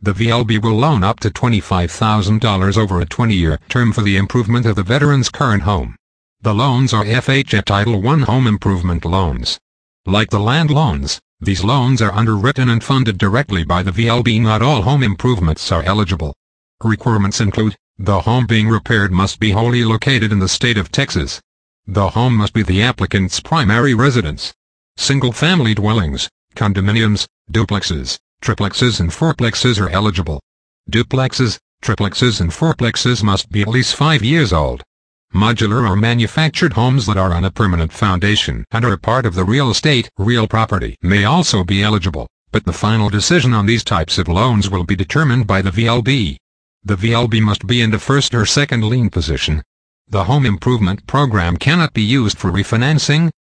The VLB will loan up to $25,000 over a 20-year term for the improvement of the veteran's current home. The loans are FHA Title I home improvement loans. Like the land loans, these loans are underwritten and funded directly by the VLB. Not all home improvements are eligible. Requirements include: the home being repaired must be wholly located in the state of Texas. The home must be the applicant's primary residence. Single-family dwellings, condominiums, duplexes, triplexes and fourplexes are eligible. Duplexes, triplexes and fourplexes must be at least 5 years old. Modular or manufactured homes that are on a permanent foundation and are part of the real estate, real property, may also be eligible, but the final decision on these types of loans will be determined by the VLB. The VLB must be in the first or second lien position. The home improvement program cannot be used for refinancing,